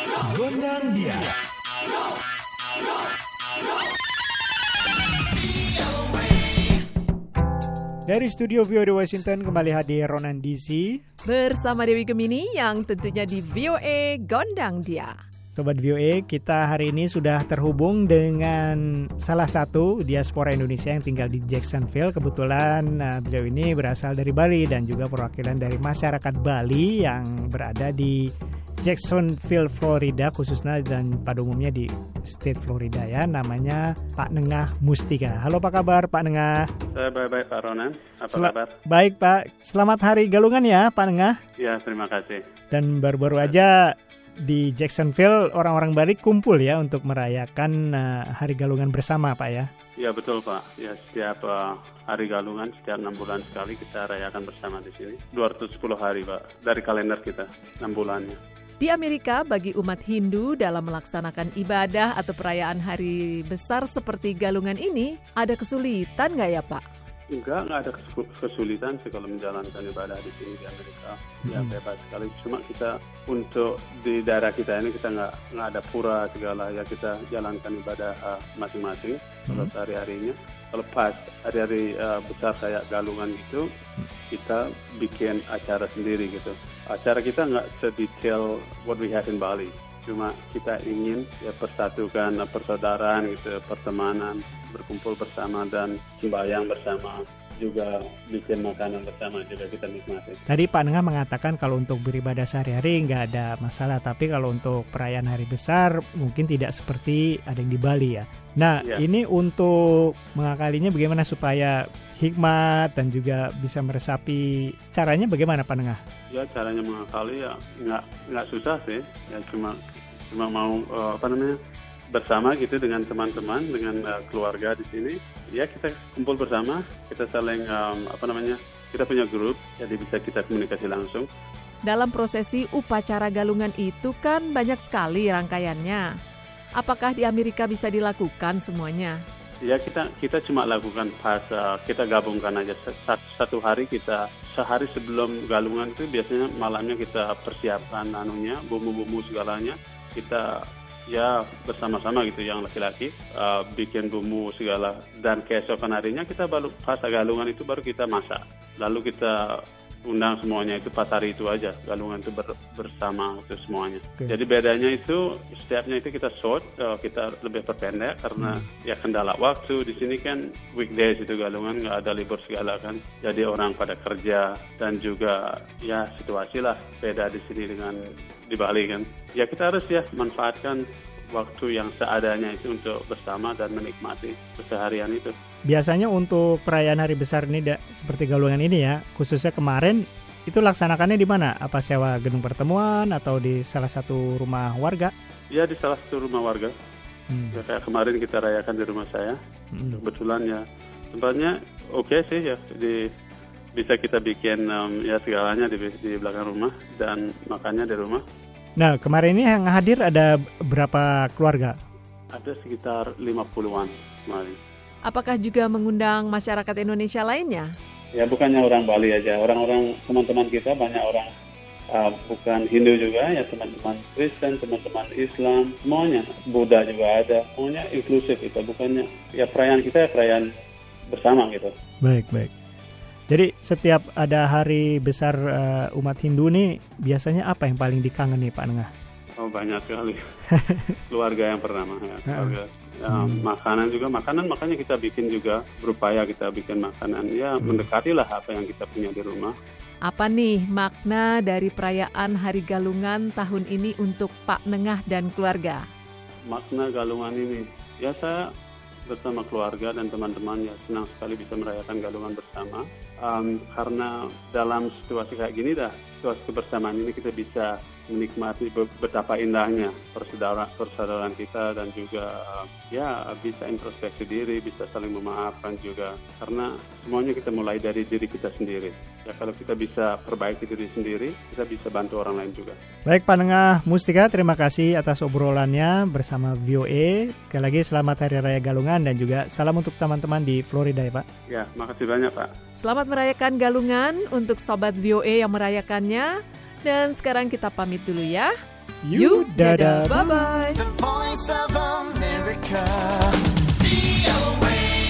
Gondang dia. Dari studio VOA Washington kembali hadir Ronan DC bersama Dewi Gemini yang tentunya di VOA Gondang Dia. Sobat VOA, kita hari ini sudah terhubung dengan salah satu diaspora Indonesia yang tinggal di Jacksonville. Kebetulan beliau ini berasal dari Bali dan juga perwakilan dari masyarakat Bali yang berada di Jacksonville, Florida khususnya dan pada umumnya di State Florida ya. Namanya Pak Nengah Mustika. Halo, apa kabar Pak Nengah? Baik Pak Ronan, apa kabar? Baik Pak, selamat Hari Galungan ya Pak Nengah. Ya, terima kasih. Dan baru-baru aja di Jacksonville orang-orang Bali kumpul ya untuk merayakan Hari Galungan bersama Pak ya. Ya betul Pak, ya setiap Hari Galungan setiap 6 bulan sekali kita rayakan bersama di sini. 210 hari Pak, dari kalender kita 6 bulannya. Di Amerika, bagi umat Hindu dalam melaksanakan ibadah atau perayaan hari besar seperti Galungan ini, ada kesulitan nggak ya Pak? Enggak ada kesulitan sih kalau menjalankan ibadah di sini di Amerika. Ya bebas sekali. Cuma kita untuk di daerah kita ini kita nggak ada pura segala ya, kita jalankan ibadah masing-masing kalau sehari-harinya. Kalau pas hari-hari besar kayak Galungan gitu, kita bikin acara sendiri gitu. Acara kita nggak sedetail what we have in Bali. Cuma kita ingin ya persatukan persaudaraan gitu, pertemanan, berkumpul bersama dan sembahyang bersama, juga bikin makanan bersama juga kita nikmati. Tadi Pak Nengah mengatakan kalau untuk beribadah sehari-hari nggak ada masalah, tapi kalau untuk perayaan hari besar mungkin tidak seperti ada yang di Bali ya. Nah, Ini untuk mengakalinya bagaimana supaya hikmat dan juga bisa meresapi, caranya bagamana Pak Nengah? Ya caranya mengakali ya nggak susah sih, ya cuma mau bersama gitu dengan teman-teman, dengan keluarga di sini. Ya kita kumpul bersama, kita saling kita punya grup, jadi bisa kita komunikasi langsung. Dalam prosesi upacara Galungan itu kan banyak sekali rangkaiannya. Apakah di Amerika bisa dilakukan semuanya? Ya kita cuma lakukan pas kita gabungkan aja satu hari, kita sehari sebelum Galungan itu biasanya malamnya kita persiapkan bumbu-bumbu segalanya, kita ya bersama-sama gitu yang laki-laki bikin bumbu segala, dan keesokan harinya kita baru pas Galungan itu baru kita masak, lalu kita undang semuanya itu pas hari itu aja, Galungan itu bersama itu semuanya. Okay. Jadi bedanya itu setiapnya itu kita kita lebih perpendek karena ya kendala waktu di sini kan weekdays itu Galungan nggak ada libur segala kan, jadi orang pada kerja dan juga ya situasi lah beda di sini dengan di Bali kan. Ya kita harus ya manfaatkan waktu yang seadanya itu untuk bersama dan menikmati keseharian itu. Biasanya untuk perayaan hari besar ini seperti Galungan ini ya, khususnya kemarin itu laksanakannya di mana? Apa sewa gedung pertemuan atau di salah satu rumah warga? Ya di salah satu rumah warga. Ya, kayak kemarin kita rayakan di rumah saya. Kebetulan ya tempatnya oke sih ya, bisa kita bikin ya segalanya di belakang rumah dan makannya di rumah. Nah, kemarin ini yang hadir ada berapa keluarga? Ada sekitar 50-an kemarin. Apakah juga mengundang masyarakat Indonesia lainnya? Ya, bukannya orang Bali aja. Orang-orang teman-teman kita banyak orang bukan Hindu juga, ya teman-teman Kristen, teman-teman Islam, semuanya. Buddha juga ada. Semuanya inklusif kita. Bukannya ya perayaan kita ya perayaan bersama gitu. Baik. Jadi setiap ada hari besar umat Hindu nih, biasanya apa yang paling dikangen nih Pak Nengah? Oh banyak sekali. Keluarga yang pertama ya, keluarga. Makanya kita bikin juga, berupaya kita bikin makanan ya mendekatilah apa yang kita punya di rumah. Apa nih makna dari perayaan Hari Galungan tahun ini untuk Pak Nengah dan keluarga? Makna Galungan ini ya saya bersama keluarga dan teman-teman ya senang sekali bisa merayakan Galungan bersama, karena dalam situasi kayak gini situasi kebersamaan ini kita bisa menikmati betapa indahnya persaudaraan kita dan juga ya bisa introspeksi diri, bisa saling memaafkan juga, karena semuanya kita mulai dari diri kita sendiri. Ya kalau kita bisa perbaiki diri sendiri, kita bisa bantu orang lain juga. Baik Pak Nengah Mustika, terima kasih atas obrolannya bersama VOA. Sekali lagi selamat Hari Raya Galungan dan juga salam untuk teman-teman di Florida ya Pak. Ya, makasih banyak Pak. Selamat merayakan Galungan untuk Sobat VOA yang merayakannya. Dan sekarang kita pamit dulu ya. Yuk, dadah, bye-bye.